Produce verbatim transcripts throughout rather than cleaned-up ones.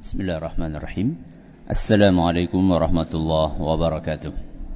Bismillahirrahmanirrahim. Assalamualaikum warahmatullahi wabarakatuh.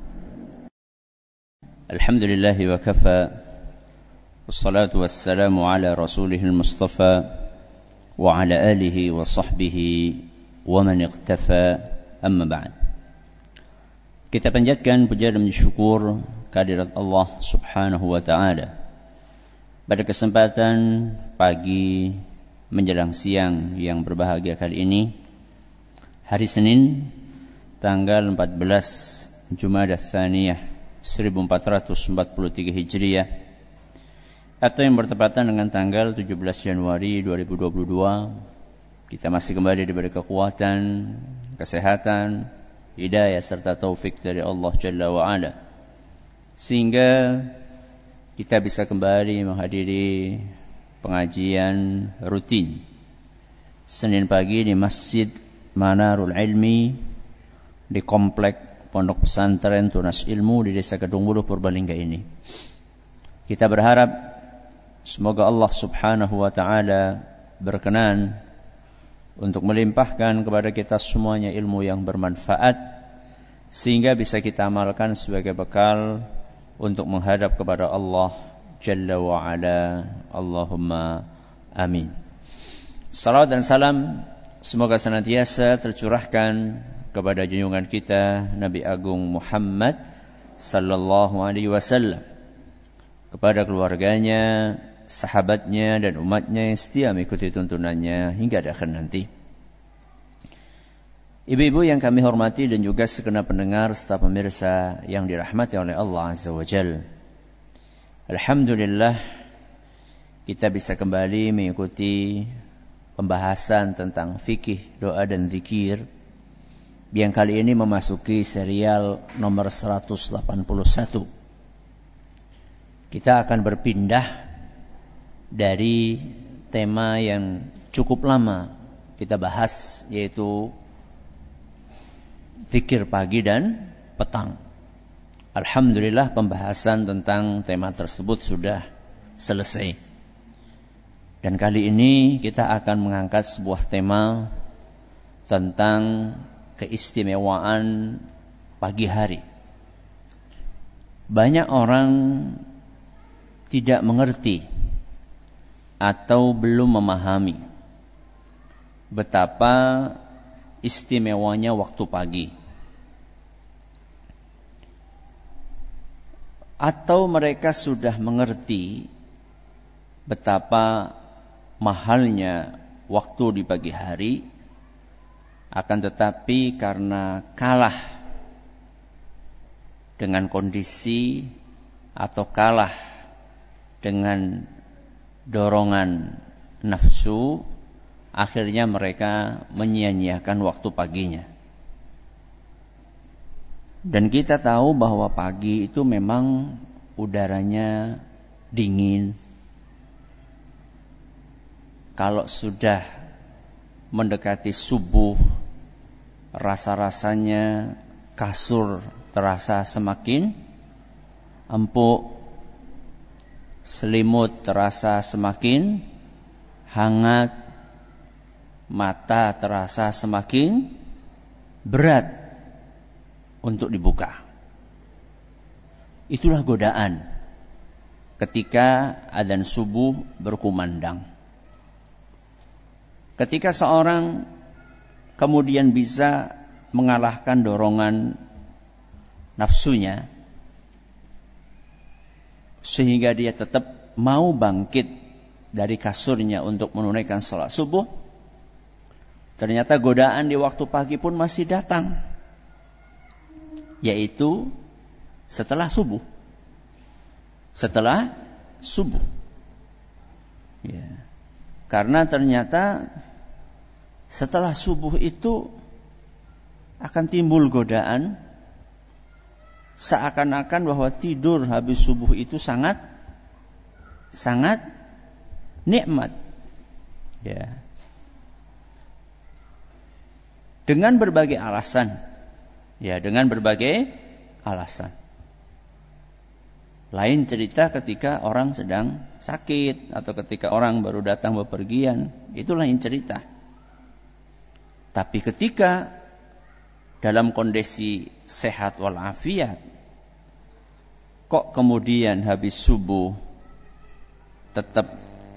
Alhamdulillahi wa kafa, wassalatu wassalamu ala rasulihil mustafa wa ala alihi wa sahbihi wa man iqtafa, amma ba'd. Kita panjatkan puja dan syukur kehadirat Allah subhanahu wa ta'ala pada kesempatan pagi menjelang siang yang berbahagia kali ini, hari Senin tanggal empat belas Jumadah Tsaniyah seribu empat ratus empat puluh tiga Hijriah, atau yang bertepatan dengan tanggal tujuh belas Januari dua ribu dua puluh dua. Kita masih kembali diberi kekuatan, kesehatan, hidayah serta taufik dari Allah Jalla wa Ala, sehingga kita bisa kembali menghadiri pengajian rutin Senin pagi di Masjid Manarul Ilmi di Komplek Pondok Pesantren Tunas Ilmu di Desa Kedung Buluh, Purbalingga ini. Kita berharap semoga Allah subhanahu wa ta'ala berkenan untuk melimpahkan kepada kita semuanya ilmu yang bermanfaat, sehingga bisa kita amalkan sebagai bekal untuk menghadap kepada Allah Jalla wa Ala. Allahumma amin. Salawat dan salam semoga senantiasa tercurahkan kepada junjungan kita Nabi Agung Muhammad sallallahu alaihi wasallam, kepada keluarganya, sahabatnya dan umatnya yang setia mengikuti tuntunannya hingga akhir nanti. Ibu-ibu yang kami hormati dan juga segenap pendengar serta pemirsa yang dirahmati oleh Allah Azza wa Jalla, alhamdulillah kita bisa kembali mengikuti pembahasan tentang fikih, doa dan zikir yang kali ini memasuki serial nomor seratus delapan puluh satu. Kita akan berpindah dari tema yang cukup lama kita bahas, yaitu zikir pagi dan petang. Alhamdulillah pembahasan tentang tema tersebut sudah selesai. Dan kali ini kita akan mengangkat sebuah tema tentang keistimewaan pagi hari. Banyak orang tidak mengerti atau belum memahami betapa istimewanya waktu pagi, atau mereka sudah mengerti betapa mahalnya waktu di pagi hari, akan tetapi karena kalah dengan kondisi atau kalah dengan dorongan nafsu, akhirnya mereka menyia-nyiakan waktu paginya. Dan kita tahu bahwa pagi itu memang udaranya dingin. Kalau sudah mendekati subuh, rasa-rasanya kasur terasa semakin empuk, selimut terasa semakin hangat, mata terasa semakin berat untuk dibuka. Itulah godaan ketika adzan subuh berkumandang. Ketika seorang kemudian bisa mengalahkan dorongan nafsunya, sehingga dia tetap mau bangkit dari kasurnya untuk menunaikan salat subuh, ternyata godaan di waktu pagi pun masih datang, yaitu setelah subuh. Setelah subuh. Ya. Karena ternyata setelah subuh itu akan timbul godaan, seakan-akan bahwa tidur habis subuh itu sangat sangat nikmat. Ya. Dengan berbagai alasan. Ya, dengan berbagai alasan. Lain cerita ketika orang sedang sakit atau ketika orang baru datang bepergian, itu lain cerita. Tapi ketika dalam kondisi sehat walafiat, kok kemudian habis subuh tetap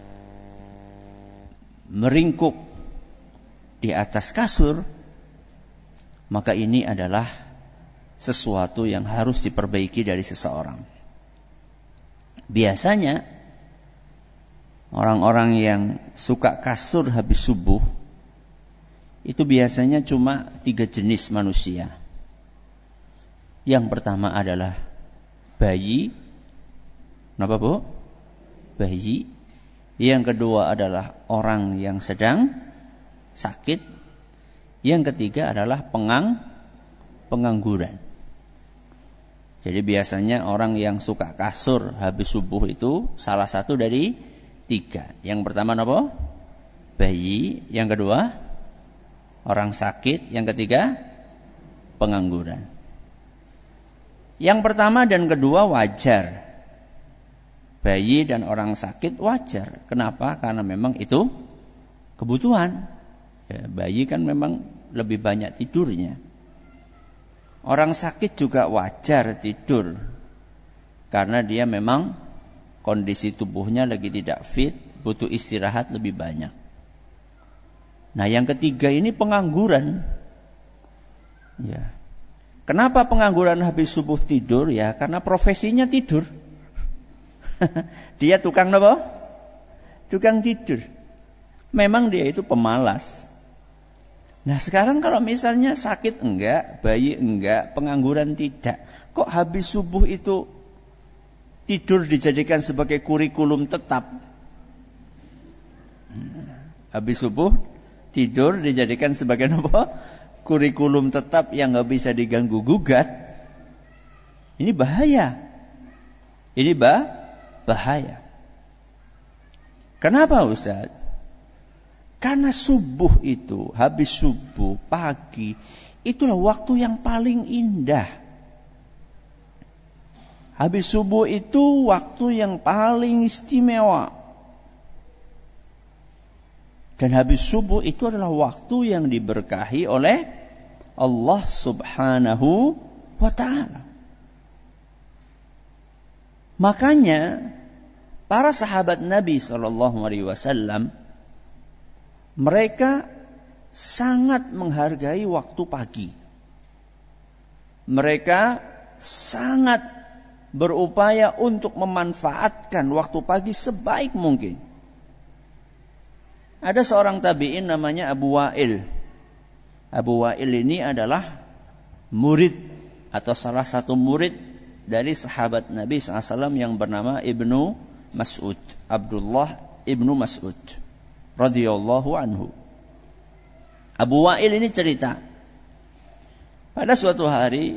meringkuk di atas kasur, maka ini adalah sesuatu yang harus diperbaiki dari seseorang. Biasanya orang-orang yang suka kasur habis subuh itu biasanya cuma tiga jenis manusia. Yang pertama adalah bayi. Kenapa, Bu? Bayi. Yang kedua adalah orang yang sedang sakit. Yang ketiga adalah pengang pengangguran. Jadi biasanya orang yang suka kasur habis subuh itu salah satu dari tiga. Yang pertama apa? Bayi. Yang kedua orang sakit. Yang ketiga pengangguran. Yang pertama dan kedua wajar. Bayi dan orang sakit wajar. Kenapa? Karena memang itu kebutuhan. Ya, bayi kan memang lebih banyak tidurnya. Orang sakit juga wajar tidur. Karena dia memang kondisi tubuhnya lagi tidak fit, butuh istirahat lebih banyak. Nah, yang ketiga ini pengangguran. Ya. Kenapa pengangguran habis subuh tidur? Ya, karena profesinya tidur. Dia tukang apa? Tukang tidur. Memang dia itu pemalas. Nah, sekarang kalau misalnya sakit enggak, bayi enggak, pengangguran tidak, kok habis subuh itu tidur dijadikan sebagai kurikulum tetap? Habis subuh tidur dijadikan sebagai apa? Kurikulum tetap yang enggak bisa diganggu gugat. Ini bahaya. Ini bah bahaya. Kenapa, Ustaz? Karena subuh itu, habis subuh, pagi, itulah waktu yang paling indah. Habis subuh itu waktu yang paling istimewa. Dan habis subuh itu adalah waktu yang diberkahi oleh Allah Subhanahu wa ta'ala. Makanya para sahabat Nabi shallallahu alaihi wasallam mereka sangat menghargai waktu pagi. Mereka sangat berupaya untuk memanfaatkan waktu pagi sebaik mungkin. Ada seorang tabi'in namanya Abu Wa'il. Abu Wa'il ini adalah murid atau salah satu murid dari sahabat Nabi shallallahu alaihi wasallam yang bernama Ibnu Mas'ud, Abdullah Ibnu Mas'ud radhiyallahu anhu. Abu Wa'il ini cerita, pada suatu hari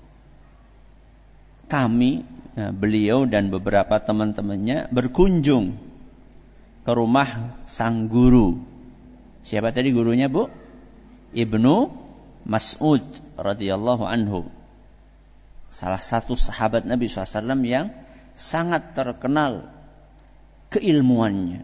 kami, ya, beliau dan beberapa teman-temannya berkunjung ke rumah sang guru. Siapa tadi gurunya, Bu? Ibnu Mas'ud radhiyallahu anhu. Salah satu sahabat Nabi shallallahu alaihi wasallam yang sangat terkenal keilmuannya.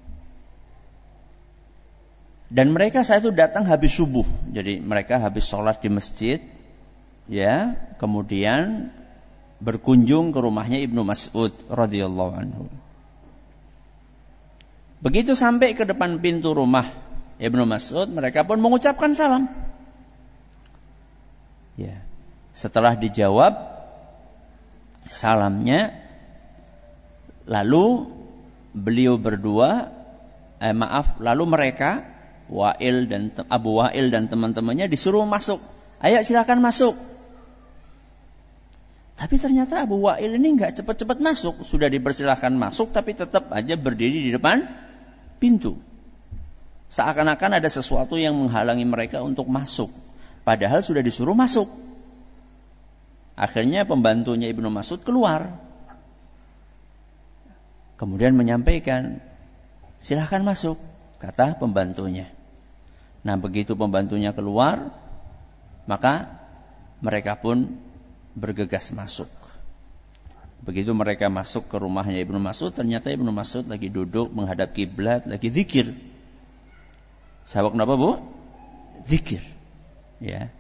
Dan mereka saat itu datang habis subuh. Jadi mereka habis sholat di masjid, ya, kemudian berkunjung ke rumahnya Ibnu Mas'ud radhiyallahu anhu. Begitu sampai ke depan pintu rumah Ibnu Mas'ud, mereka pun mengucapkan salam. Ya. Setelah dijawab salamnya, lalu beliau berdua, eh, maaf, lalu mereka Wa'il dan Abu Wa'il dan teman-temannya disuruh masuk. Ayo silakan masuk. Tapi ternyata Abu Wa'il ini enggak cepat-cepat masuk. Sudah dipersilahkan masuk tapi tetap aja berdiri di depan pintu. Seakan-akan ada sesuatu yang menghalangi mereka untuk masuk. Padahal sudah disuruh masuk. Akhirnya pembantunya Ibnu Mas'ud keluar. Kemudian menyampaikan, silakan masuk, kata pembantunya. Nah, begitu pembantunya keluar, maka mereka pun bergegas masuk. Begitu mereka masuk ke rumahnya Ibnu Mas'ud, ternyata Ibnu Mas'ud lagi duduk menghadap kiblat, lagi zikir. Sabak napa, Bu? zikir. Ya.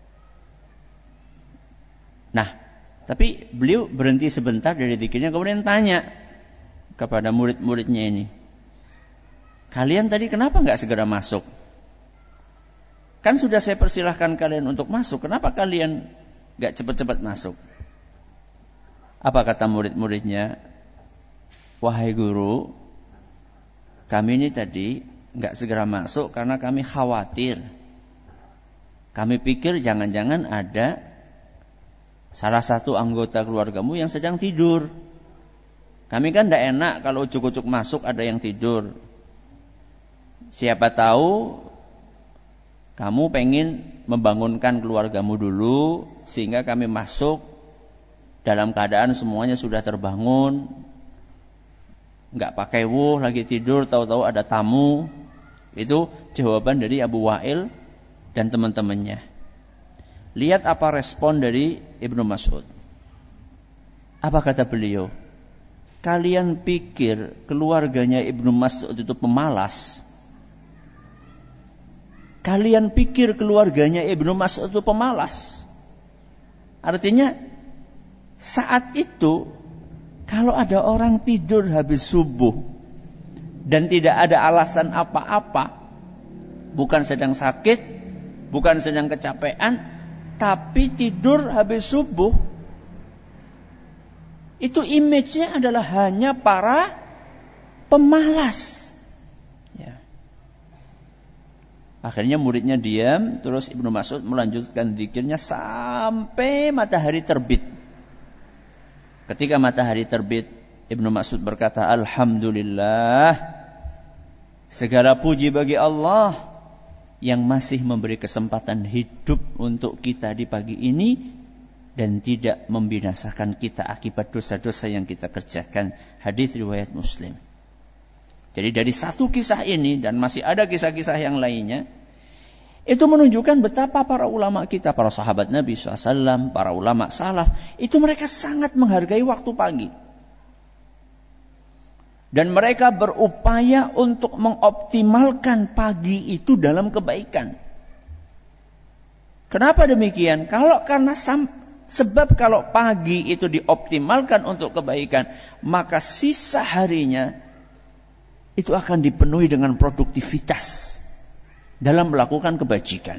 Nah, tapi beliau berhenti sebentar dari zikirnya, kemudian tanya kepada murid-muridnya ini, kalian tadi kenapa nggak segera masuk? Kan sudah saya persilahkan kalian untuk masuk, kenapa kalian nggak cepat-cepat masuk? Apa kata murid-muridnya? Wahai guru, kami ini tadi nggak segera masuk karena kami khawatir. Kami pikir jangan-jangan ada salah satu anggota keluargamu yang sedang tidur. Kami kan tidak enak kalau ujuk-ujuk masuk ada yang tidur. Siapa tahu kamu pengen membangunkan keluargamu dulu sehingga kami masuk dalam keadaan semuanya sudah terbangun. Enggak pakai wuh lagi tidur, tahu-tahu ada tamu. Itu jawaban dari Abu Wa'il dan teman-temannya. Lihat apa respon dari Ibnu Mas'ud. Apa kata beliau? Kalian pikir keluarganya Ibnu Mas'ud itu pemalas? Kalian pikir keluarganya Ibnu Mas'ud itu pemalas? Artinya saat itu kalau ada orang tidur habis subuh dan tidak ada alasan apa-apa, bukan sedang sakit, bukan sedang kecapean, tapi tidur habis subuh, itu image-nya adalah hanya para pemalas. Ya. Akhirnya muridnya diam, terus Ibnu Mas'ud melanjutkan zikirnya sampai matahari terbit. Ketika matahari terbit, Ibnu Mas'ud berkata, Alhamdulillah, segala puji bagi Allah yang masih memberi kesempatan hidup untuk kita di pagi ini dan tidak membinasakan kita akibat dosa-dosa yang kita kerjakan. Hadis riwayat Muslim. Jadi dari satu kisah ini dan masih ada kisah-kisah yang lainnya, itu menunjukkan betapa para ulama kita, para sahabat Nabi shallallahu alaihi wasallam, para ulama salaf, itu mereka sangat menghargai waktu pagi. Dan mereka berupaya untuk mengoptimalkan pagi itu dalam kebaikan. Kenapa demikian? Kalau karena sam, sebab kalau pagi itu dioptimalkan untuk kebaikan, maka sisa harinya itu akan dipenuhi dengan produktivitas dalam melakukan kebajikan.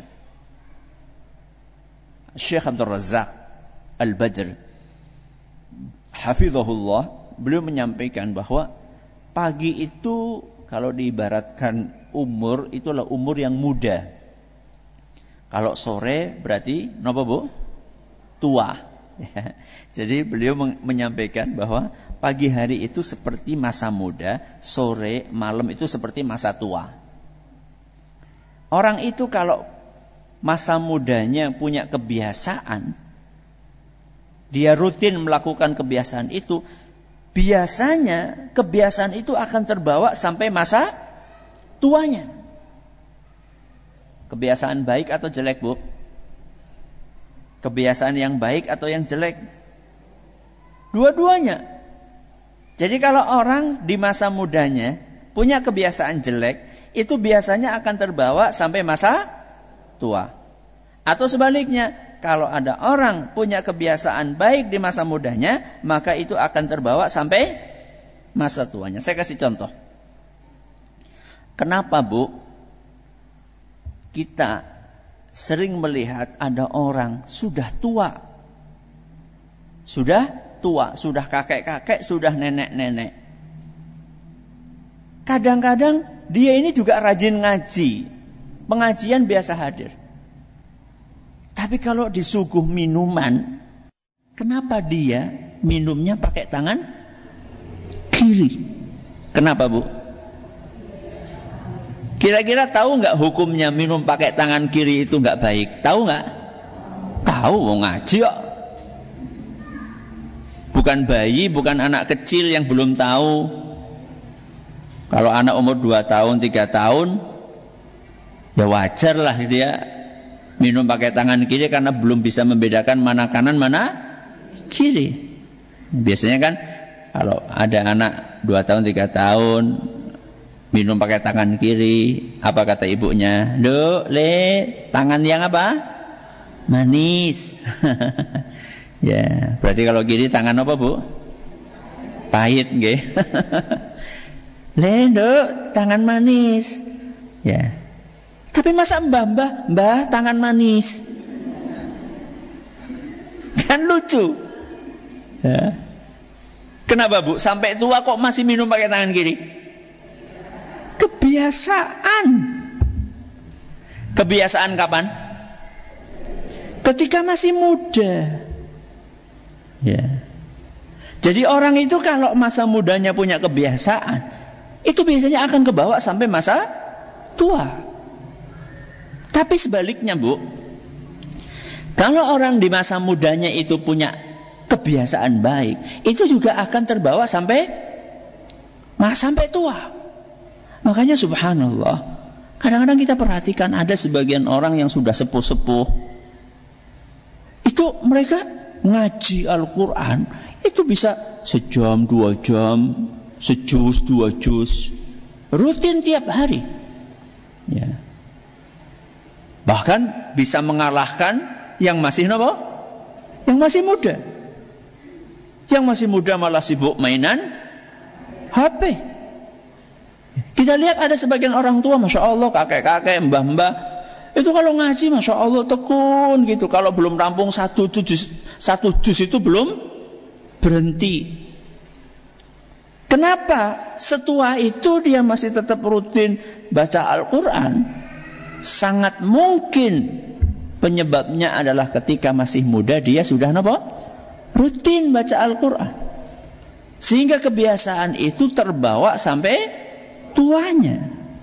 Syekh Abdul Razak Al-Badr hafizahullah, beliau menyampaikan bahwa pagi itu kalau diibaratkan umur, itulah umur yang muda. Kalau sore berarti napa Bu? Tua. Jadi beliau menyampaikan bahwa pagi hari itu seperti masa muda, sore malam itu seperti masa tua. Orang itu kalau masa mudanya punya kebiasaan, dia rutin melakukan kebiasaan itu, biasanya kebiasaan itu akan terbawa sampai masa tuanya. Kebiasaan baik atau jelek, Bu? Kebiasaan yang baik atau yang jelek? Dua-duanya. Jadi kalau orang di masa mudanya punya kebiasaan jelek, itu biasanya akan terbawa sampai masa tua. Atau sebaliknya, kalau ada orang punya kebiasaan baik di masa mudanya, maka itu akan terbawa sampai masa tuanya. Saya kasih contoh. Kenapa, Bu, kita sering melihat ada orang sudah tua, sudah tua, sudah kakek-kakek, sudah nenek-nenek. Kadang-kadang dia ini juga rajin ngaji, pengajian biasa hadir. Tapi kalau disuguh minuman, kenapa dia minumnya pakai tangan kiri? Kenapa, Bu? Kira-kira tahu nggak hukumnya minum pakai tangan kiri itu nggak baik? Tahu nggak? Tahu, mau ngaji kok. Bukan bayi, bukan anak kecil yang belum tahu. Kalau anak umur dua tahun, tiga tahun, ya wajar lah dia minum pakai tangan kiri karena belum bisa membedakan mana kanan, mana kiri. Biasanya kan kalau ada anak dua tahun, tiga tahun Minum pakai tangan kiri. Apa kata ibunya? Duk, le, tangan yang apa? Manis. Ya, berarti kalau kiri tangan apa, Bu? Pahit, nggih. Le, Duk, tangan manis. Ya. Tapi masa mbah-mbah, mbah tangan manis? Kan lucu. Ya. Kenapa, Bu? Sampai tua kok masih minum pakai tangan kiri? Kebiasaan. Kebiasaan kapan? Ketika masih muda. Ya. Jadi orang itu kalau masa mudanya punya kebiasaan, itu biasanya akan kebawa sampai masa tua. Tapi sebaliknya, Bu, kalau orang di masa mudanya itu punya kebiasaan baik, itu juga akan terbawa sampai sampai tua. Makanya subhanallah, kadang-kadang kita perhatikan ada sebagian orang yang sudah sepuh-sepuh, itu mereka ngaji Al-Quran, itu bisa sejam, dua jam, sejus, dua juz, rutin tiap hari. Ya. Bahkan bisa mengalahkan yang masih apa? Yang masih muda. Yang masih muda malah sibuk mainan H P. Kita lihat ada sebagian orang tua, Masya Allah, kakek-kakek, mbah-mbah, itu kalau ngaji, Masya Allah, tekun gitu. Kalau belum rampung satu juz, satu juz itu belum berhenti. Kenapa? Setua itu dia masih tetap rutin baca Al-Quran. Sangat mungkin penyebabnya adalah ketika masih muda dia sudah apa? Rutin baca Al-Quran. Sehingga kebiasaan itu terbawa sampai tuanya.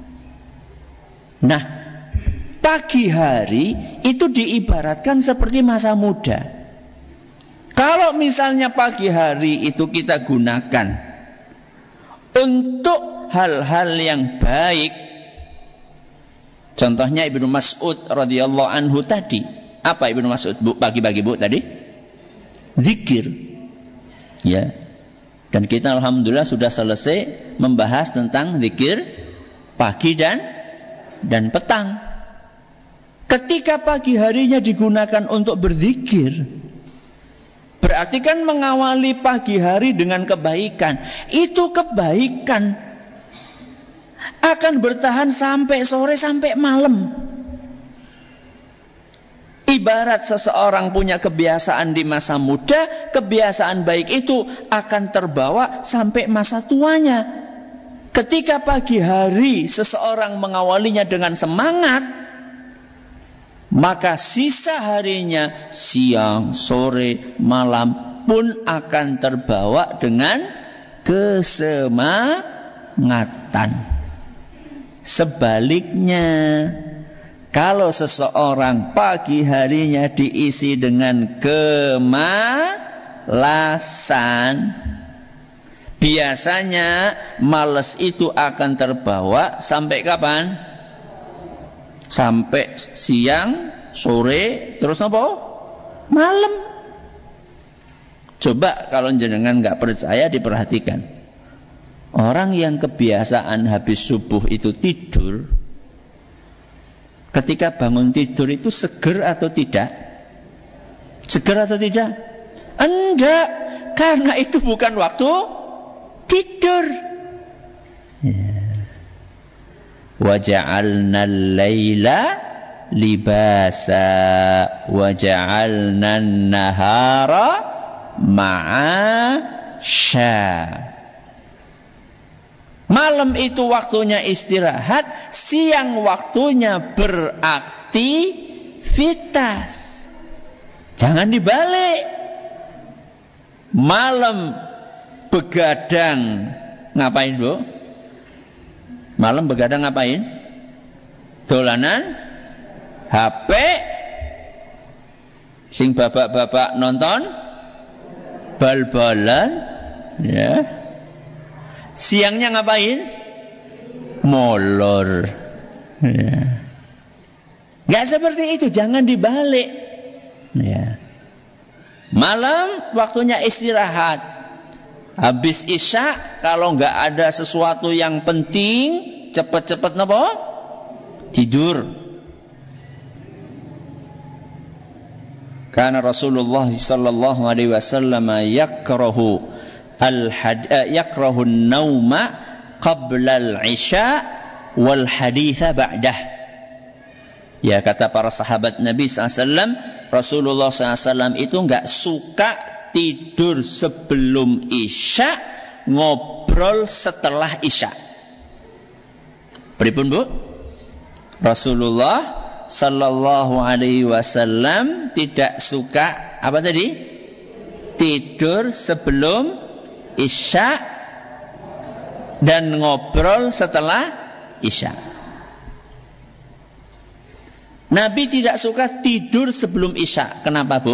Nah, pagi hari itu diibaratkan seperti masa muda. Kalau misalnya pagi hari itu kita gunakan untuk hal-hal yang baik, contohnya Ibnu Mas'ud radhiyallahu anhu tadi. Apa Ibnu Mas'ud, Bu, pagi-pagi, Bu, tadi? Zikir. Ya. Dan kita alhamdulillah sudah selesai membahas tentang zikir pagi dan dan petang. Ketika pagi harinya digunakan untuk berzikir, berarti kan mengawali pagi hari dengan kebaikan. Itu kebaikan akan bertahan sampai sore, sampai malam. Ibarat seseorang punya kebiasaan di masa muda, kebiasaan baik itu akan terbawa sampai masa tuanya. Ketika pagi hari seseorang mengawalinya dengan semangat, maka sisa harinya, siang, sore, malam pun akan terbawa dengan kesemangatan. Sebaliknya, kalau seseorang pagi harinya diisi dengan kemalasan, biasanya malas itu akan terbawa sampai kapan? Sampai siang, sore, terus apa? Malam. Coba kalau jenengan nggak percaya, diperhatikan. Orang yang kebiasaan habis subuh itu tidur, ketika bangun tidur itu seger atau tidak? Seger atau tidak? Enggak, karena itu bukan waktu tidur. Wa ja'alna al-laila libasa wa ja'alna an-nahara ma'asya. Malam itu waktunya istirahat, siang waktunya beraktivitas. Jangan dibalik. Malam begadang, ngapain, Bu? Malam begadang ngapain? Dolanan H P. Sing babak-babak nonton bal-balan, ya. Siangnya ngapain? Molor. Ya. Gak seperti itu, jangan dibalik. Ya. Malam waktunya istirahat. Habis isya, kalau gak ada sesuatu yang penting, cepet-cepet napa? Tidur. Karena Rasulullah sallallahu alaihi wasallam yakrahu al-had yakrahu an-nauma qabla al-isya wal haditha ba'dah. Ya, kata para sahabat Nabi sallallahu alaihi wasallam, Rasulullah sallallahu alaihi wasallam itu enggak suka tidur sebelum isya, ngobrol setelah isya. Pripun, Bu? Rasulullah sallallahu alaihi wasallam tidak suka apa tadi? Tidur sebelum isya dan ngobrol setelah isya. Nabi tidak suka tidur sebelum isya. Kenapa, Bu?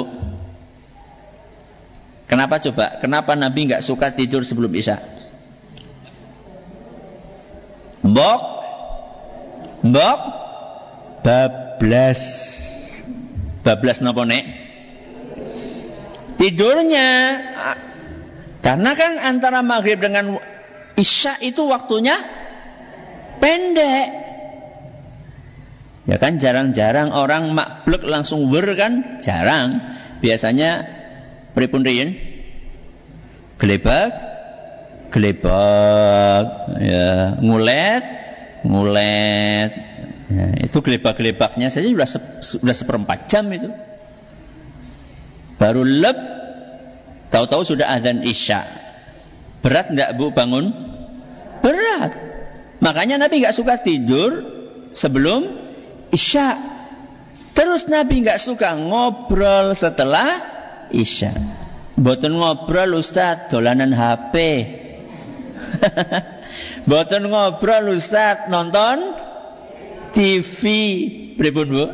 Kenapa coba? Kenapa Nabi enggak suka tidur sebelum isya? Mbok Mbok bablas. Bablas napa, Nek? Tidurnya. Karena kan antara maghrib dengan isya itu waktunya pendek. Ya kan, jarang-jarang orang makblek langsung wer kan? Jarang. Biasanya pripun riyin? Gelebak, gelebak, ya, ngulet, ngulet. Ya, itu gelebak-gelebaknya saja sudah se, sudah seperempat jam itu. Baru lep, tahu-tahu sudah azan isya. Berat enggak, Bu, bangun? Berat. Makanya Nabi enggak suka tidur sebelum isya. Terus Nabi enggak suka ngobrol setelah isya. Mboten ngobrol Ustaz, dolanan H P. Mboten ngobrol Ustaz, nonton T V. Pripun, Bu?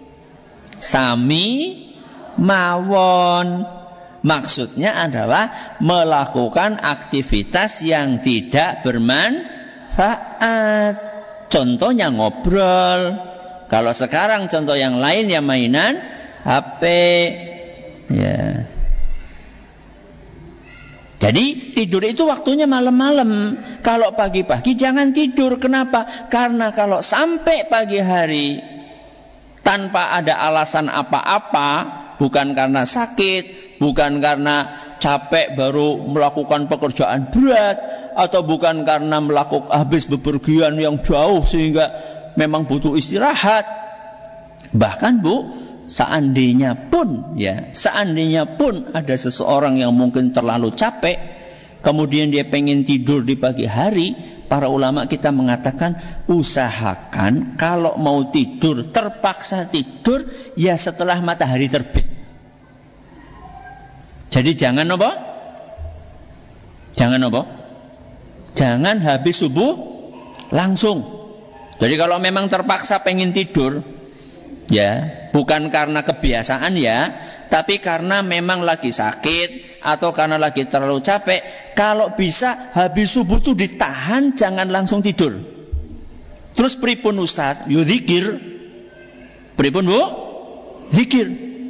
Sami mawon. Maksudnya adalah melakukan aktivitas yang tidak bermanfaat. Contohnya ngobrol. Kalau sekarang contoh yang lain ya mainan H P. Ya. Jadi tidur itu waktunya malam-malam. Kalau pagi-pagi jangan tidur. Kenapa? Karena kalau sampai pagi hari tanpa ada alasan apa-apa, bukan karena sakit, bukan karena capek baru melakukan pekerjaan berat, atau bukan karena melakukan habis bepergian yang jauh sehingga memang butuh istirahat. Bahkan, Bu, seandainya pun ya, seandainya pun ada seseorang yang mungkin terlalu capek, kemudian dia pengen tidur di pagi hari, para ulama kita mengatakan usahakan kalau mau tidur, terpaksa tidur ya setelah matahari terbit. Jadi jangan apa? Jangan apa? Jangan habis subuh langsung. Jadi kalau memang terpaksa pengen tidur, ya bukan karena kebiasaan ya, tapi karena memang lagi sakit atau karena lagi terlalu capek, kalau bisa habis subuh itu ditahan, jangan langsung tidur. Terus pripun Ustaz? Yo zikir. Pripun, Bu? Zikir.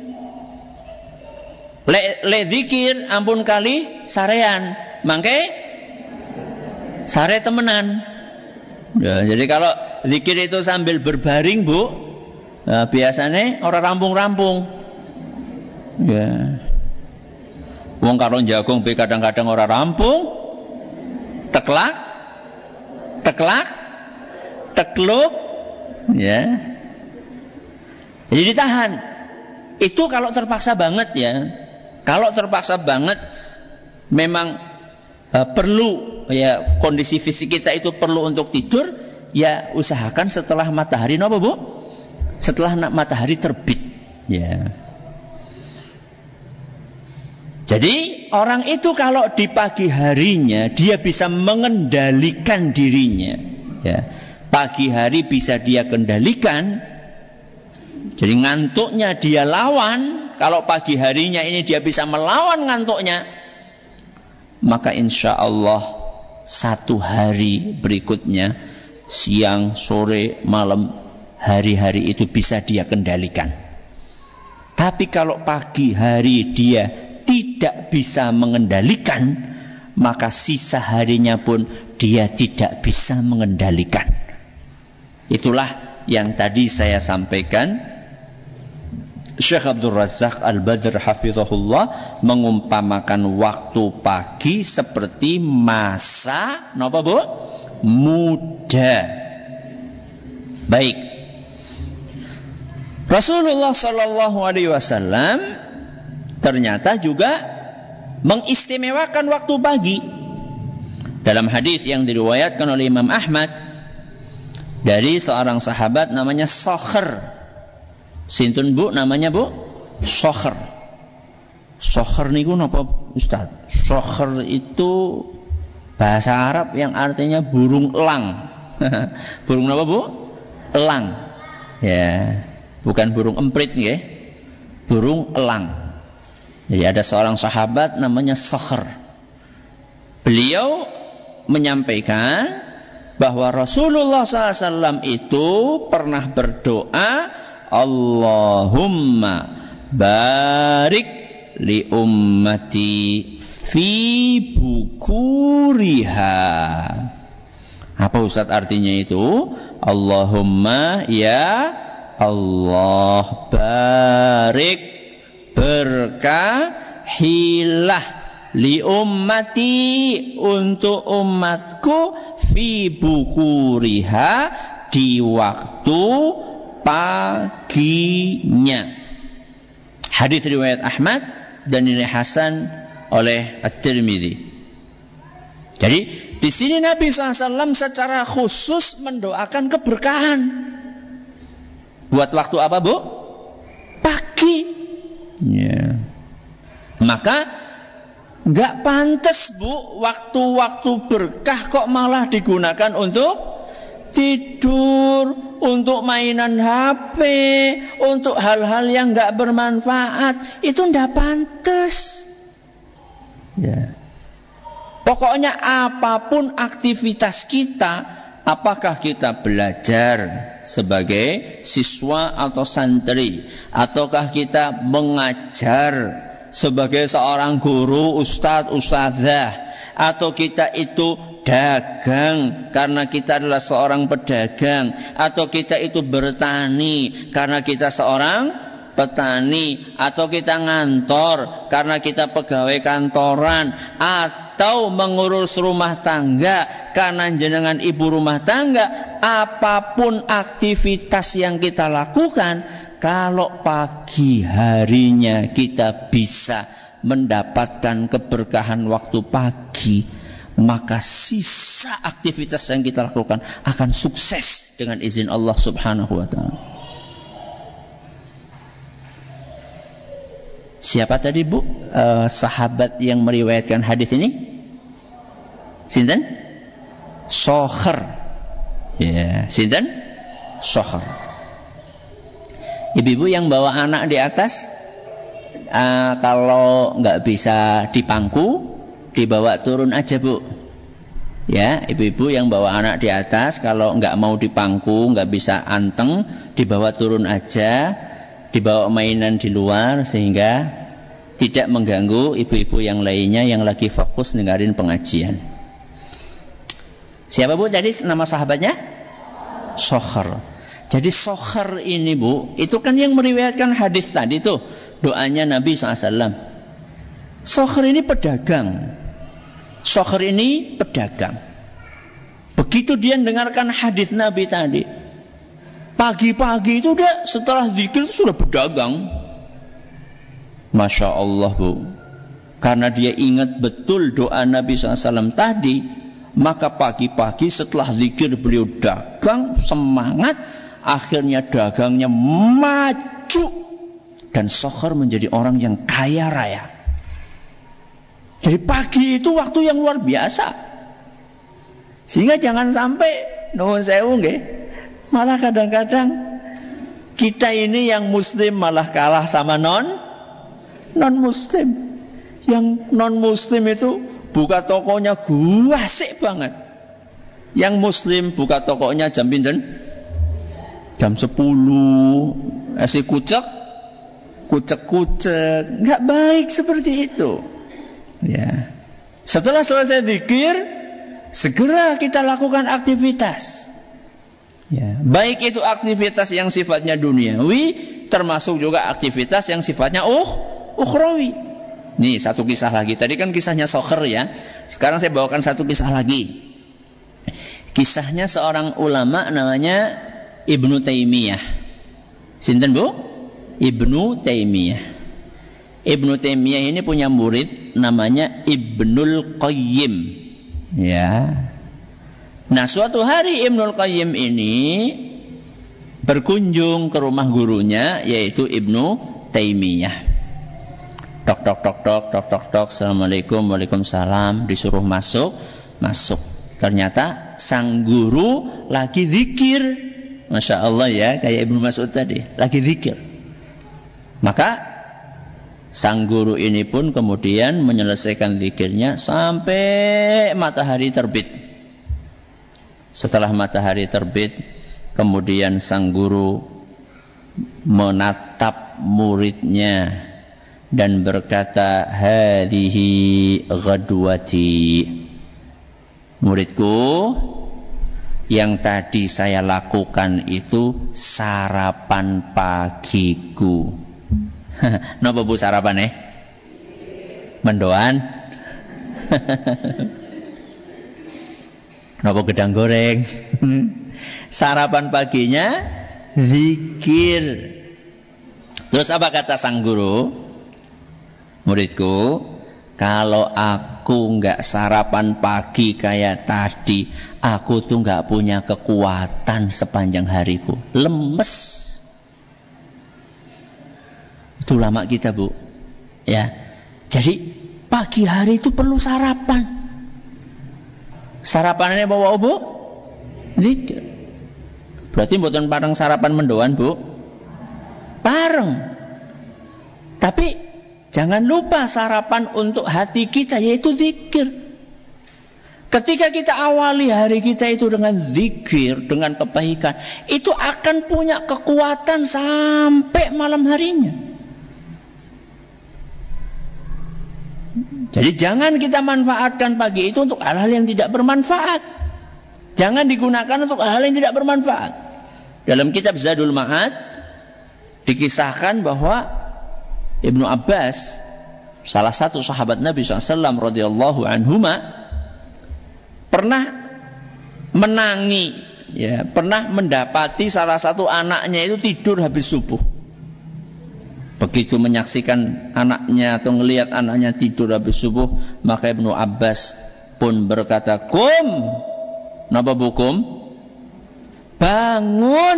Le, le zikir ampun kali sarean. Mangke sare temenan. Ya, jadi kalau zikir itu sambil berbaring, Bu, nah, biasanya orang rampung-rampung. Ya. Wong karo jagung pe kadang-kadang orang rampung. Teklak. Teklak. Tekluk. Ya. Jadi ditahan. Itu kalau terpaksa banget ya. Kalau terpaksa banget memang uh, perlu ya, kondisi fisik kita itu perlu untuk tidur, ya usahakan setelah matahari napa, Bu? Setelah matahari terbit. Ya. Jadi orang itu kalau di pagi harinya dia bisa mengendalikan dirinya, ya. Pagi hari bisa dia kendalikan. Jadi ngantuknya dia lawan. Kalau pagi harinya ini dia bisa melawan ngantuknya, maka insya Allah satu hari berikutnya, siang, sore, malam, hari-hari itu bisa dia kendalikan. Tapi kalau pagi hari dia tidak bisa mengendalikan, maka sisa harinya pun dia tidak bisa mengendalikan. Itulah yang tadi saya sampaikan. Syekh Abdul Razak Al-Badr hafizahullah mengumpamakan waktu pagi seperti masa napa Bu? Muda. Baik. Rasulullah sallallahu alaihi wasallam ternyata juga mengistimewakan waktu pagi. Dalam hadis yang diriwayatkan oleh Imam Ahmad dari seorang sahabat namanya Sakhr. Sinten Bu namanya Bu? Sakhr. Sakhr niku napa Ustaz? Sakhr itu bahasa Arab yang artinya burung elang. Burung apa Bu? Elang. Ya, bukan burung emprit nggih. Burung elang. Jadi ada seorang sahabat namanya Sakhr. Beliau menyampaikan bahwa Rasulullah shallallahu alaihi wasallam itu pernah berdoa, Allahumma barik li ummati fi bukuriha. Apa Ustaz artinya itu? Allahumma ya Allah barik berkahilah li ummati untuk umatku fi bukuriha di waktu paginya. Hadis riwayat Ahmad dan nilai hasan oleh At-Tirmidzi. Jadi di sini Nabi shallallahu alaihi wasallam secara khusus mendoakan keberkahan buat waktu apa Bu? Pagi. Ya. Maka nggak pantas Bu waktu-waktu berkah kok malah digunakan untuk tidur, untuk mainan H P, untuk hal-hal yang nggak bermanfaat. Itu nggak pantas. Ya. Pokoknya apapun aktivitas kita, apakah kita belajar sebagai siswa atau santri, ataukah kita mengajar sebagai seorang guru, ustadz, ustadzah, atau kita itu dagang karena kita adalah seorang pedagang, atau kita itu bertani karena kita seorang petani, atau kita ngantor karena kita pegawai kantoran, atau mengurus rumah tangga karena jenengan ibu rumah tangga. Apapun aktivitas yang kita lakukan, kalau pagi harinya kita bisa mendapatkan keberkahan waktu pagi, maka sisa aktivitas yang kita lakukan akan sukses dengan izin Allah Subhanahu wa ta'ala. Siapa tadi Bu uh, sahabat yang meriwayatkan hadis ini? Sinten? Sakhr. Ya, sinten? Sakhr. Ibu-ibu yang bawa anak di atas, uh, kalau nggak bisa dipangku, dibawa turun aja Bu. Ya, ibu-ibu yang bawa anak di atas, kalau nggak mau dipangku, nggak bisa anteng, dibawa turun aja, dibawa mainan di luar sehingga tidak mengganggu ibu-ibu yang lainnya yang lagi fokus dengerin pengajian. Siapa Bu tadi nama sahabatnya? Sakhr. Jadi Sakhr ini Bu, itu kan yang meriwayatkan hadis tadi tuh, doanya Nabi shallallahu alaihi wasallam. Sakhr ini pedagang. Sakhr ini pedagang. Begitu dia dengarkan hadis Nabi tadi, pagi-pagi itu dia setelah zikir itu sudah berdagang. Masya Allah Bu. Karena dia ingat betul doa Nabi shallallahu alaihi wasallam tadi, maka pagi-pagi setelah zikir beliau dagang, semangat, akhirnya dagangnya maju, dan Sakhr menjadi orang yang kaya raya. Jadi pagi itu waktu yang luar biasa. Sehingga jangan sampai nuwun sewu nggih, malah kadang-kadang kita ini yang muslim malah kalah sama non non muslim. Yang non muslim itu buka tokonya guasik banget. Yang muslim buka tokonya jam pinten? Jam sepuluh. Esi kucek kucek-kucek. Enggak baik seperti itu. Ya. Setelah selesai zikir, segera kita lakukan aktivitas. Ya, baik itu aktivitas yang sifatnya duniawi, termasuk juga aktivitas yang sifatnya uh, ukhrawi. Nih satu kisah lagi. Tadi kan kisahnya Sokher ya. Sekarang saya bawakan satu kisah lagi. Kisahnya seorang ulama namanya Ibnu Taimiyah. Sinten Bu? Ibnu Taimiyah. Ibnu Taimiyah ini punya murid namanya Ibnul Qayyim. Ya. Nah, suatu hari Ibnul Qayyim ini berkunjung ke rumah gurunya yaitu Ibnu Taimiyah. Tok tok tok tok tok tok tok. Assalamualaikum, waalaikumsalam. Disuruh masuk, masuk. Ternyata sang guru lagi zikir. Masya Allah ya, kayak Ibnu Mas'ud tadi, lagi zikir. Maka sang guru ini pun kemudian menyelesaikan zikirnya sampai matahari terbit. Setelah matahari terbit, kemudian sang guru menatap muridnya dan berkata, "Hadhihi ghadwati." Muridku, yang tadi saya lakukan itu sarapan pagiku. Napa Bu sarapan eh? Mendoan? Napa gedang goreng? Sarapan paginya zikir. Terus apa kata sang guru? Muridku, kalau aku nggak sarapan pagi kayak tadi, aku tuh nggak punya kekuatan sepanjang hariku. Lemes. Itu ulama kita Bu. Ya. Jadi pagi hari itu perlu sarapan. Sarapannya bawa Bu? Zikir. Berarti mboten pareng sarapan mendoan Bu? Pareng. Tapi jangan lupa sarapan untuk hati kita yaitu zikir. Ketika kita awali hari kita itu dengan zikir, dengan kebaikan, itu akan punya kekuatan sampai malam harinya. Jadi jangan kita manfaatkan pagi itu untuk hal-hal yang tidak bermanfaat. Jangan digunakan untuk hal-hal yang tidak bermanfaat. Dalam kitab Zadul Ma'ad dikisahkan bahwa Ibnu Abbas, salah satu sahabat Nabi shallallahu alaihi wasallam radhiyallahu anhuma, pernah menangi, ya, pernah mendapati salah satu anaknya itu tidur habis subuh. Begitu menyaksikan anaknya atau melihat anaknya tidur habis subuh, maka Ibnu Abbas pun berkata, "Kum." Napa bukum? Bangun.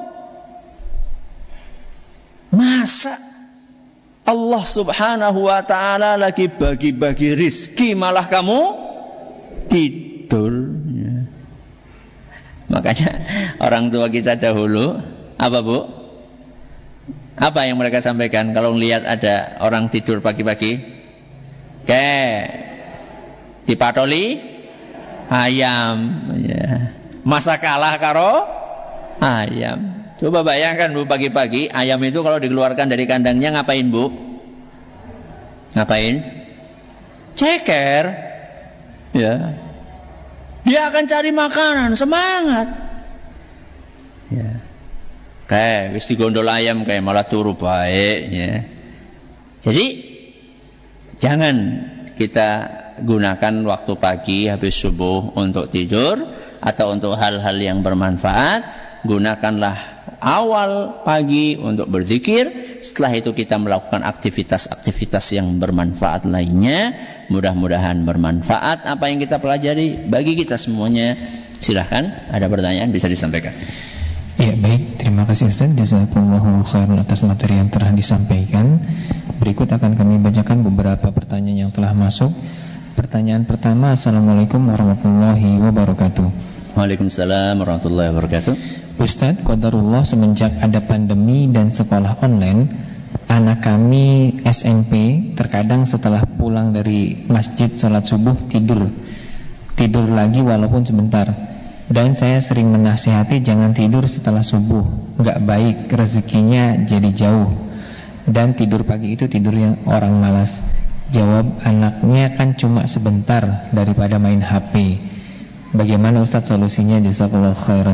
Masa Allah subhanahu wa ta'ala lagi bagi-bagi rizki malah kamu tidur. Makanya orang tua kita dahulu apa Bu? Apa yang mereka sampaikan kalau melihat ada orang tidur pagi-pagi? Kayak dipatoli ayam, ya. Masa kalah karo ayam. Coba bayangkan Bu, pagi-pagi ayam itu kalau dikeluarkan dari kandangnya ngapain Bu? Ngapain? Ceker. Ya. Dia akan cari makanan, semangat. Ya. Kayak wis digondol ayam kayak malah turu baik ya. Jadi jangan kita gunakan waktu pagi habis subuh untuk tidur atau untuk hal-hal yang bermanfaat. Gunakanlah awal pagi untuk berzikir. Setelah itu kita melakukan aktivitas-aktivitas yang bermanfaat lainnya. Mudah-mudahan bermanfaat apa yang kita pelajari bagi kita semuanya. Silahkan, ada pertanyaan bisa disampaikan. Ya, baik, terima kasih Ustaz. Jazakumullahu khairan atas materi yang telah disampaikan. Berikut akan kami bacakan beberapa pertanyaan yang telah masuk. Pertanyaan pertama, Assalamualaikum warahmatullahi wabarakatuh. Waalaikumsalam warahmatullahi wabarakatuh. Ustaz, qadarullah semenjak ada pandemi dan sekolah online, anak kami S M P terkadang setelah pulang dari masjid sholat subuh tidur Tidur lagi walaupun sebentar. Dan saya sering menasihati jangan tidur setelah subuh, gak baik, rezekinya jadi jauh. Dan tidur pagi itu tidur yang orang malas. Jawab anaknya kan cuma sebentar daripada main H P. Bagaimana Ustaz solusinya? Jazakallahu khairan.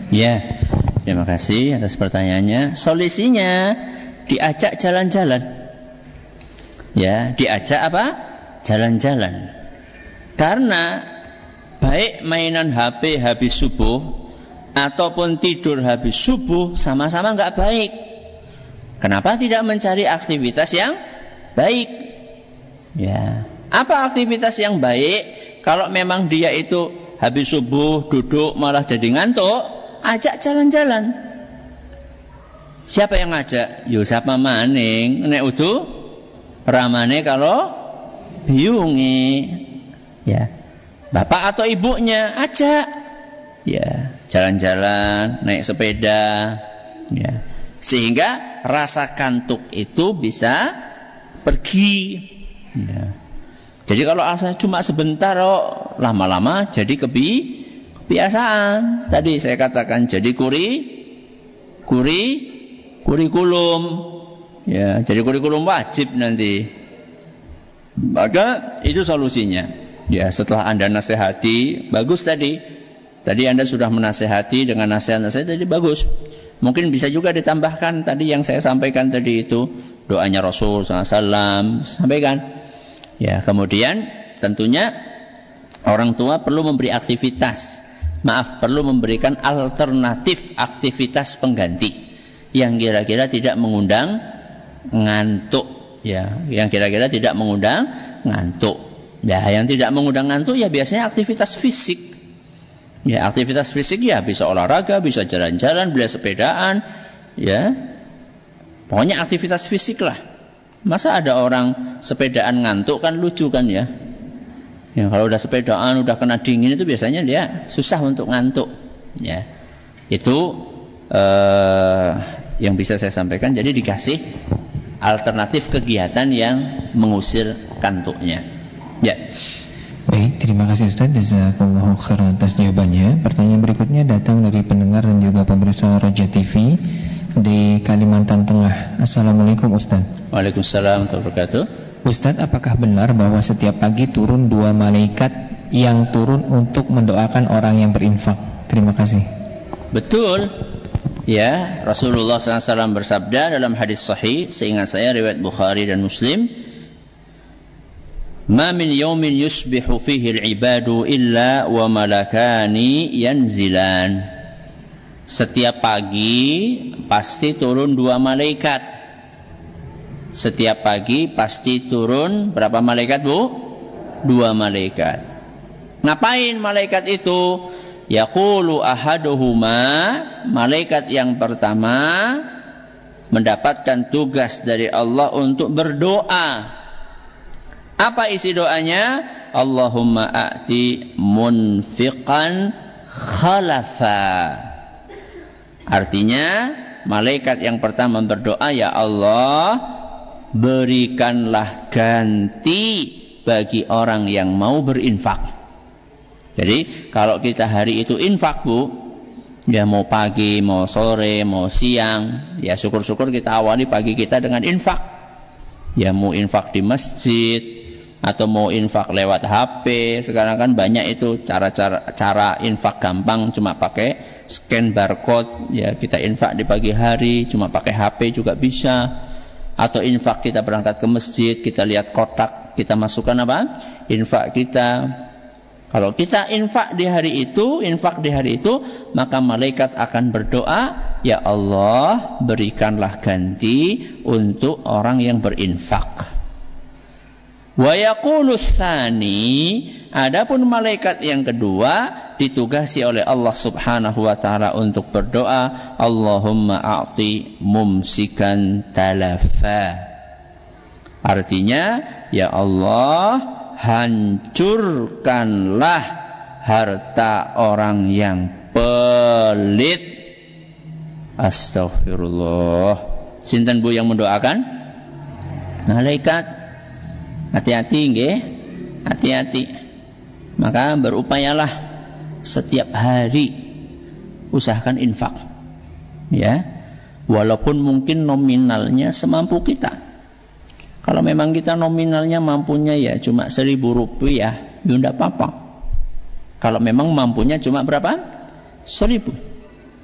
Ya, terima kasih atas pertanyaannya. Solusinya diajak jalan-jalan. Ya, diajak apa? Jalan-jalan. Karena baik mainan H P habis subuh ataupun tidur habis subuh sama-sama nggak baik. Kenapa tidak mencari aktivitas yang baik? Ya, apa aktivitas yang baik? Kalau memang dia itu habis subuh duduk malah jadi ngantuk, ajak jalan-jalan. Siapa yang ngajak? Yo siapa maning? Nek udu ramane kalau biungi. Ya. Bapak atau ibunya ajak. Ya, jalan-jalan, naik sepeda. Ya. Sehingga rasa kantuk itu bisa pergi. Ya. Jadi kalau alasannya cuma sebentar, oh, lama-lama jadi kebi kebiasaan. Tadi saya katakan jadi kuri, kuri, kurikulum. Ya, jadi kurikulum wajib nanti. Maka itu solusinya. Ya, setelah Anda nasihati, bagus tadi. Tadi Anda sudah menasihati dengan nasihat-nasihat tadi bagus. Mungkin bisa juga ditambahkan tadi yang saya sampaikan tadi itu doanya Rasul sallallahu alaihi wasallam, sampaikan. Ya, kemudian tentunya orang tua perlu memberi aktivitas, maaf, perlu memberikan alternatif aktivitas pengganti yang kira-kira tidak mengundang ngantuk, ya, yang kira-kira tidak mengundang ngantuk. Ya, yang tidak mengundang ngantuk ya biasanya aktivitas fisik. Ya, aktivitas fisik ya bisa olahraga, bisa jalan-jalan, bisa sepedaan, ya. Pokoknya aktivitas fisik lah. Masa ada orang sepedaan ngantuk, kan lucu kan ya. Ya, kalau udah sepedaan udah kena dingin itu biasanya dia susah untuk ngantuk. Ya, itu eh, yang bisa saya sampaikan. Jadi dikasih alternatif kegiatan yang mengusir kantuknya. Ya. Baik, terima kasih Ustaz. Jazakallahu khairan atas jawabannya. Pertanyaan berikutnya datang dari pendengar dan juga pemirsa Raja T V di Kalimantan Tengah. Assalamualaikum Ustaz. Waalaikumsalam warahmatullahi wabarakatuh. Ustaz, apakah benar bahwa setiap pagi turun dua malaikat yang turun untuk mendoakan orang yang berinfak? Terima kasih. Betul. Ya, Rasulullah sallallahu alaihi wasallam bersabda dalam hadis sahih, seingat saya riwayat Bukhari dan Muslim, "Ma min yawmin yusbihu fihi al-ibadu illa wa malakani yanzilan." Setiap pagi pasti turun dua malaikat. Setiap pagi pasti turun berapa malaikat, Bu? Dua malaikat. Ngapain malaikat itu? Yaqulu ahaduhuma, malaikat yang pertama mendapatkan tugas dari Allah untuk berdoa. Apa isi doanya? Allahumma a'ti munfiqan khalafa. Artinya malaikat yang pertama berdoa, ya Allah, berikanlah ganti bagi orang yang mau berinfak. Jadi kalau kita hari itu infak, Bu, ya mau pagi, mau sore, mau siang, ya syukur-syukur kita awali pagi kita dengan infak. Ya mau infak di masjid atau mau infak lewat H P. Sekarang kan banyak itu cara-cara cara infak gampang, cuma pakai scan barcode, ya kita infak di pagi hari cuma pakai H P juga bisa. Atau infak kita berangkat ke masjid, kita lihat kotak, kita masukkan apa? Infak kita. Kalau kita infak di hari itu, infak di hari itu, maka malaikat akan berdoa, ya Allah, berikanlah ganti untuk orang yang berinfak. Wa yaqulu tsani, adapun malaikat yang kedua ditugasi oleh Allah Subhanahu wa taala untuk berdoa, Allahumma a'ti mumsikan talafa. Artinya, ya Allah, hancurkanlah harta orang yang pelit. Astaghfirullah. Sinten Bu yang mendoakan? Malaikat. Hati-hati nggih, hati-hati. Maka berupayalah setiap hari usahakan infak. Ya. Walaupun mungkin nominalnya semampu kita. Kalau memang kita nominalnya mampunya ya cuma seribu rupiah, ya enggak apa-apa. Kalau memang mampunya cuma berapa? Seribu.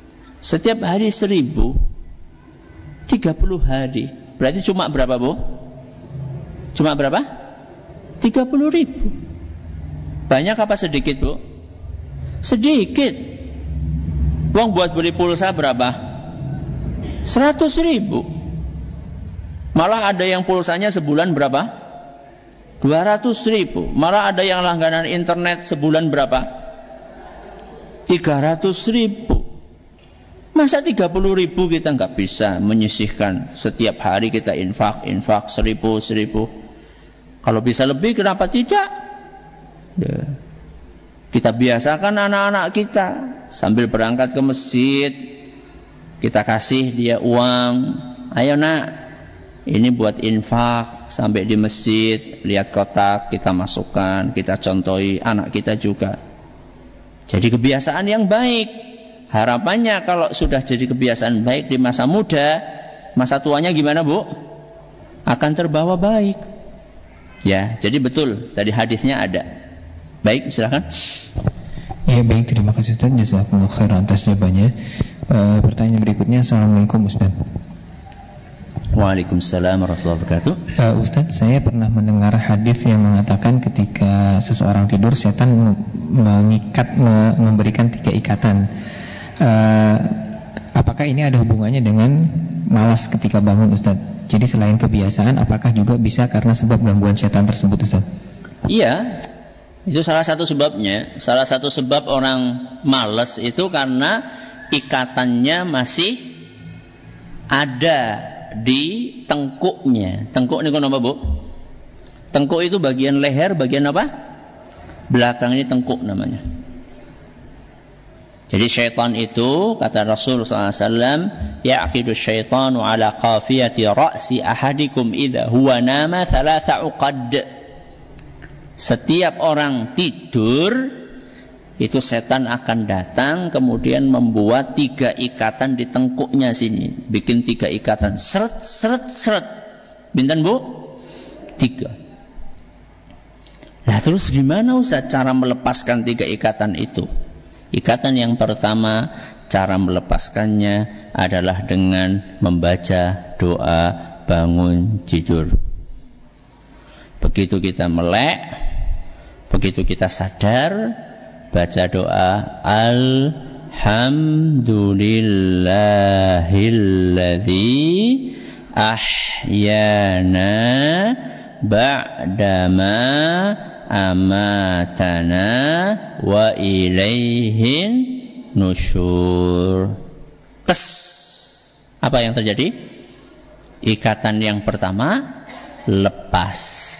Setiap hari seribu, tiga puluh hari. Berarti cuma berapa, Bu? Cuma berapa? tiga puluh ribu. Banyak apa sedikit, Bu? Sedikit. Uang buat beli pulsa berapa? Seratus ribu. Malah ada yang pulsanya sebulan berapa? Dua ratus ribu. Malah ada yang langganan internet sebulan berapa? Tiga ratus ribu. Masa tiga puluh ribu kita nggak bisa menyisihkan? Setiap hari kita infak, infak seribu, seribu. Kalau bisa lebih, kenapa tidak? Ya. Kita biasakan anak-anak kita sambil berangkat ke masjid, kita kasih dia uang. Ayo nak, ini buat infak. Sampai di masjid, lihat kotak, kita masukkan, kita contohi anak kita juga. Jadi kebiasaan yang baik. Harapannya kalau sudah jadi kebiasaan baik di masa muda, masa tuanya gimana, Bu? Akan terbawa baik. Ya, jadi betul tadi hadisnya ada. Baik, silakan. Ya, baik, terima kasih Ustaz. Jazakumullah khairan atas jawabannya. E, pertanyaan berikutnya, Assalamualaikum Ustaz. Waalaikumsalam warahmatullahi wabarakatuh. uh, Ustaz, saya pernah mendengar hadis yang mengatakan ketika seseorang tidur, setan mengikat, me- memberikan tiga ikatan. uh, Apakah ini ada hubungannya dengan malas ketika bangun, Ustaz? Jadi selain kebiasaan, apakah juga bisa karena sebab gangguan setan tersebut, Ustaz? Iya, itu salah satu sebabnya. Salah satu sebab orang malas itu karena ikatannya masih ada di tengkuknya. Tengkuk ini apa, Bu? Tengkuk itu bagian leher, bagian apa? Belakang ini tengkuk namanya. Jadi syaitan itu, kata Rasul sallallahu alaihi wasallam, yaqidu syaitanu ala qafiyati ra'si ahadikum idza huwa nama thalatha uqad. Setiap orang tidur, itu setan akan datang kemudian membuat tiga ikatan di tengkuknya sini, bikin tiga ikatan, seret seret seret. Binten, Bu? Tiga. Nah, terus gimana Ustaz cara melepaskan tiga ikatan itu? Ikatan yang pertama, cara melepaskannya adalah dengan membaca doa bangun tidur. Begitu kita melek, begitu kita sadar, baca doa Alhamdulillahilladzi ahyana ba'dama amatana wa ilaihin nusyur. Tes. Apa yang terjadi? Ikatan yang pertama lepas.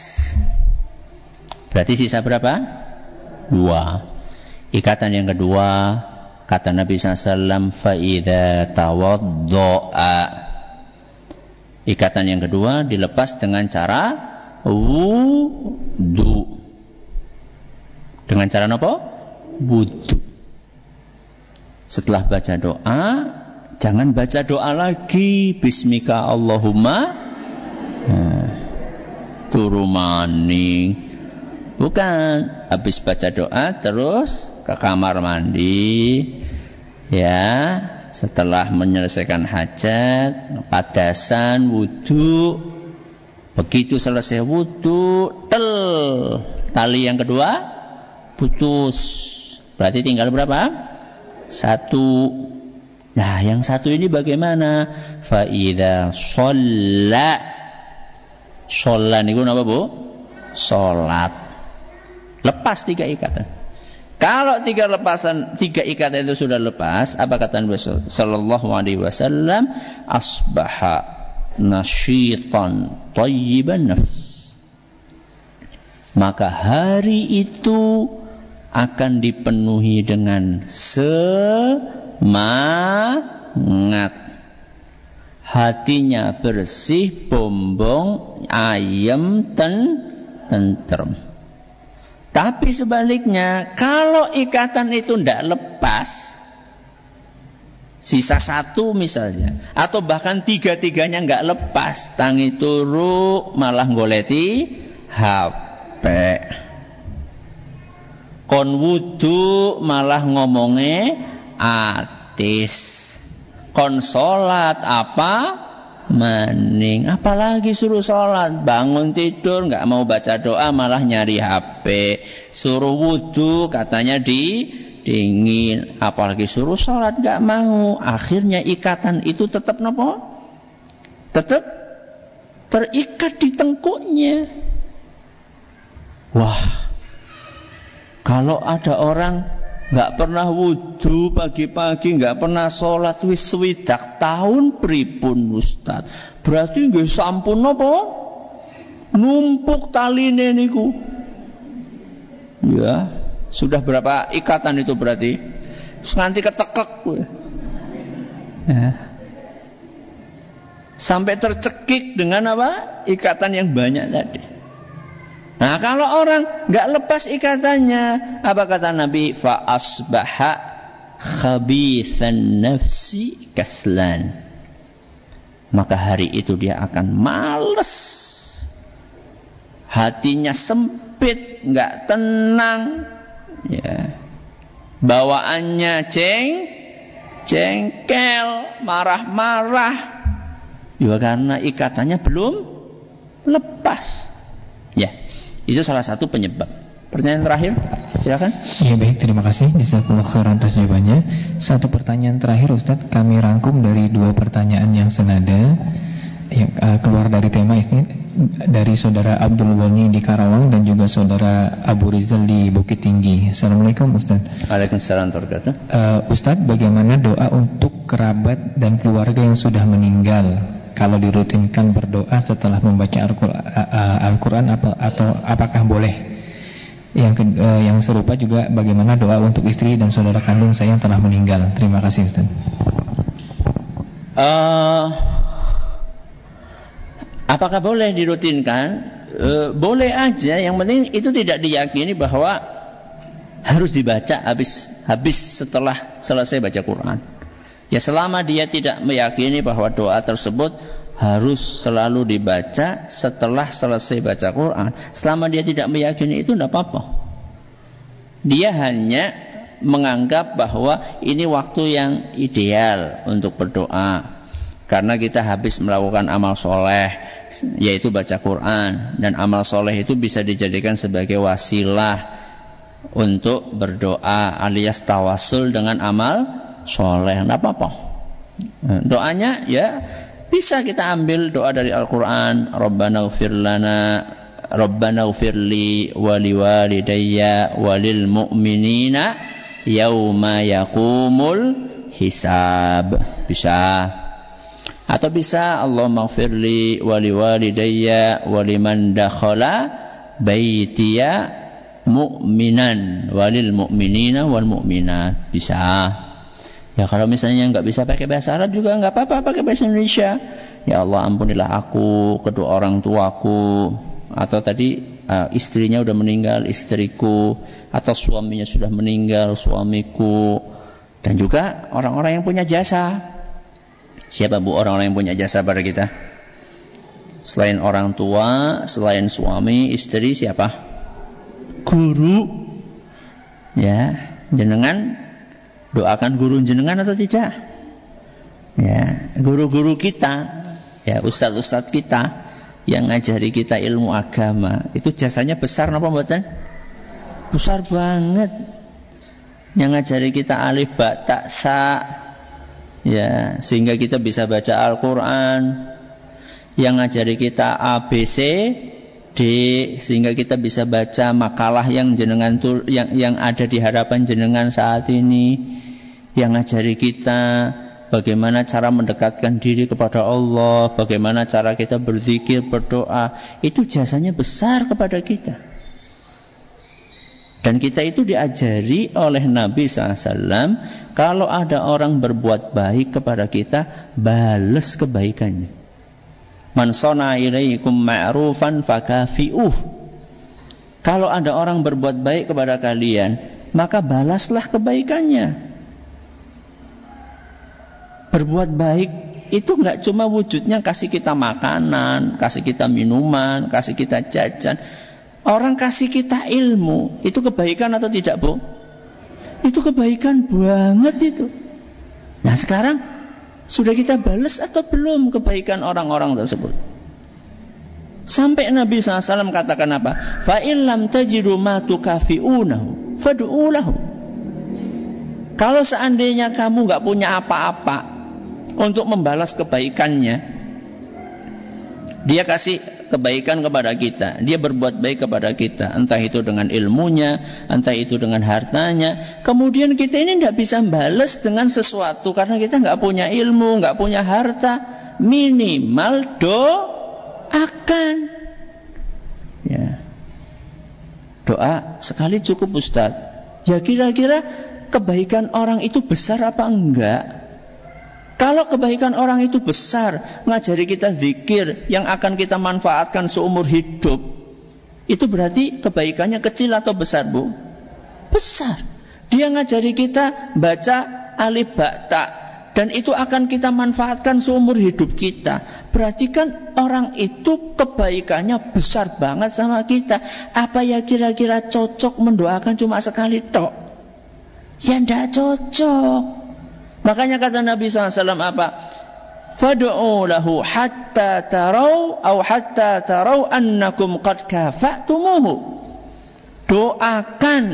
Berarti sisa berapa? Dua. Ikatan yang kedua, kata Nabi sallallahu alaihi wasallam, fa'idha tawaddo'a. Ikatan yang kedua dilepas dengan cara wudu. Dengan cara apa? Wudu. Setelah baca doa, jangan baca doa lagi bismika Allahumma nah, turu maning. Bukan, habis baca doa terus ke kamar mandi, ya, setelah menyelesaikan hajat, padasan, wudu. Begitu selesai wudu, tel, tali yang kedua putus. Berarti tinggal berapa? Satu. Nah, yang satu ini bagaimana? Fa idza shalla. Shalla niku napa, Bu? Salat. Lepas tiga ikatan. Kalau tiga lepasan, tiga ikatan itu sudah lepas, apa kata Nabi sallallahu alaihi wasallam? Asbaha nasyitan thayyiban nafs. Maka hari itu akan dipenuhi dengan semangat. Hatinya bersih, bombong, ayem, ten, tentrem. Tapi sebaliknya, kalau ikatan itu tidak lepas, sisa satu misalnya, atau bahkan tiga-tiganya nggak lepas, tangi turu malah goleti H P, kon wudu malah ngomongnya atis. Kon sholat apa maning, apalagi suruh sholat, bangun tidur nggak mau baca doa malah nyari H P, suruh wudhu katanya di dingin, apalagi suruh sholat nggak mau. Akhirnya ikatan itu tetap nopo, tetap terikat di tengkuknya. Wah, kalau ada orang nggak pernah wudhu pagi-pagi, nggak pernah sholat wis swidak tahun pripun Ustaz? Berarti nggih sampun napa? Numpuk taline niku. Ya, sudah berapa ikatan itu berarti? Nganti ketekek kowe. Ya. Sampai tercekik dengan apa? Ikatan yang banyak tadi. Nah, kalau orang nggak lepas ikatannya, apa kata Nabi? Fa asbaha khabithan nafsi kaslan. Maka hari itu dia akan malas, hatinya sempit, nggak tenang, ya. Bawaannya ceng, jengkel, marah-marah, ya karena ikatannya belum lepas, ya. Itu salah satu penyebab. Pertanyaan terakhir, silakan. Ya baik, terima kasih Jazakallahu khairan atas jawabannya. Satu pertanyaan terakhir Ustadz, kami rangkum dari dua pertanyaan yang senada yang uh, keluar dari tema ini, dari saudara Abdul Ghani di Karawang dan juga saudara Abu Rizal di Bukit Tinggi. Assalamualaikum Ustadz. Waalaikumsalam warahmatullahi wabarakatuh. uh, Ustadz, bagaimana doa untuk kerabat dan keluarga yang sudah meninggal? Kalau dirutinkan berdoa setelah membaca Al-Quran apa, atau apakah boleh? Yang, uh, yang serupa juga bagaimana doa untuk istri dan saudara kandung saya yang telah meninggal? Terima kasih Ustaz. Uh, apakah boleh dirutinkan? Uh, boleh aja. Yang penting itu tidak diyakini bahwa harus dibaca habis habis setelah selesai baca Quran. Ya, selama dia tidak meyakini bahwa doa tersebut harus selalu dibaca setelah selesai baca Quran, selama dia tidak meyakini itu tidak apa-apa. Dia hanya menganggap bahwa ini waktu yang ideal untuk berdoa, karena kita habis melakukan amal soleh, yaitu baca Quran, dan amal soleh itu bisa dijadikan sebagai wasilah untuk berdoa alias tawasul dengan amal soleh, tidak apa-apa. Doanya ya bisa kita ambil doa dari Al-Quran. Rabbana ghfir lana, Rabbana ghfirli wali walidayya walil mu'minina yauma yakumul hisab. Bisa. Atau bisa Allahumma ghfirli wali walidayya waliman dakhala baitiya mu'minan walil mu'minina wal mu'minat. Bisa. Ya, kalau misalnya nggak bisa pakai bahasa Arab juga nggak apa-apa, pakai bahasa Indonesia. Ya Allah, ampunilah aku, kedua orang tuaku, atau tadi uh, istrinya udah meninggal, istriku, atau suaminya sudah meninggal, suamiku, dan juga orang-orang yang punya jasa. Siapa Bu orang-orang yang punya jasa pada kita? Selain orang tua, selain suami, istri, siapa? Guru. Ya, jenengan doakan guru jenengan atau tidak? Ya, guru-guru kita, ya ustadz-ustadz kita yang ngajari kita ilmu agama, itu jasanya besar napa mboten? Besar banget. Yang ngajari kita alif ba ta sa, ya, sehingga kita bisa baca Al-Quran. Yang ngajari kita A B C D, sehingga kita bisa baca makalah yang jenengan tul, yang yang ada di hadapan jenengan saat ini. Yang ngajari kita bagaimana cara mendekatkan diri kepada Allah, bagaimana cara kita berzikir, berdoa, itu jasanya besar kepada kita. Dan kita itu diajari oleh Nabi shallallahu alaihi wasallam, kalau ada orang berbuat baik kepada kita, balas kebaikannya. Man shana ilaikum ma'rufan fakafi'uh. Kalau ada orang berbuat baik kepada kalian, maka balaslah kebaikannya. Berbuat baik itu enggak cuma wujudnya kasih kita makanan, kasih kita minuman, kasih kita jajan. Orang kasih kita ilmu, itu kebaikan atau tidak, Bu? Itu kebaikan banget itu. Nah, sekarang Sudah kita balas atau belum kebaikan orang-orang tersebut? Sampai Nabi shallallahu alaihi wasallam katakan apa? Fa in lam tajidu ma tukafi'unahu fad'u lahu. Kalau seandainya kamu nggak punya apa-apa untuk membalas kebaikannya, dia kasih kebaikan kepada kita, dia berbuat baik kepada kita, entah itu dengan ilmunya, entah itu dengan hartanya. Kemudian kita ini tidak bisa balas dengan sesuatu karena kita nggak punya ilmu, nggak punya harta. Minimal doakan. Ya, doa sekali cukup, Ustaz. Ya kira-kira kebaikan orang itu besar apa enggak? Kalau kebaikan orang itu besar, ngajari kita zikir yang akan kita manfaatkan seumur hidup, itu berarti kebaikannya kecil atau besar, Bu? Besar. Dia ngajari kita baca alif ba ta, dan itu akan kita manfaatkan seumur hidup kita. Berarti kan orang itu kebaikannya besar banget sama kita. Apa ya kira-kira cocok mendoakan cuma sekali tok? Ya enggak cocok. Makanya kata Nabi shallallahu alaihi wasallam apa? Fad'u lahu hatta tarau atau hatta tarau annakum qad kafa'tumuhu. Doakan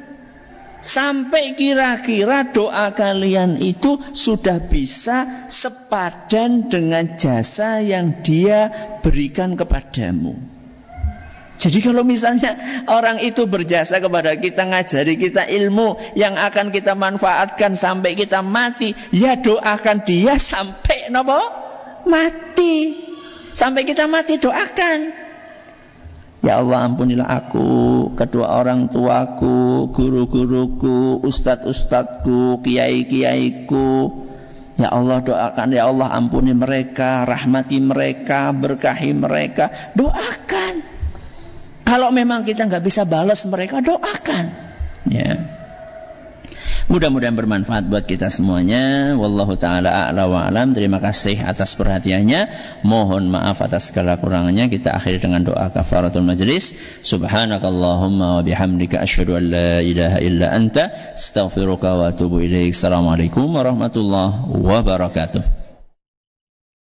sampai kira-kira doa kalian itu sudah bisa sepadan dengan jasa yang dia berikan kepadamu. Jadi kalau misalnya orang itu berjasa kepada kita, ngajari kita ilmu yang akan kita manfaatkan sampai kita mati, ya doakan dia sampai nopo? Mati. Sampai kita mati doakan. Ya Allah, ampunilah aku, kedua orang tuaku, guru-guruku, ustadz-ustadzku, kiai-kiaiku. Ya Allah, doakan, ya Allah, ampuni mereka, rahmati mereka, berkahi mereka. Doakan. Kalau memang kita nggak bisa balas mereka, doakan. Ya. Mudah-mudahan bermanfaat buat kita semuanya. Wallahu taala a'la wa alam. Terima kasih atas perhatiannya. Mohon maaf atas segala kurangannya. Kita akhiri dengan doa kafaratul majlis. Subhanakallahumma wa bihamdika asyhadu an la ilaha illa anta astaghfiruka wa atubu ilaik. Assalamualaikum warahmatullahi wabarakatuh.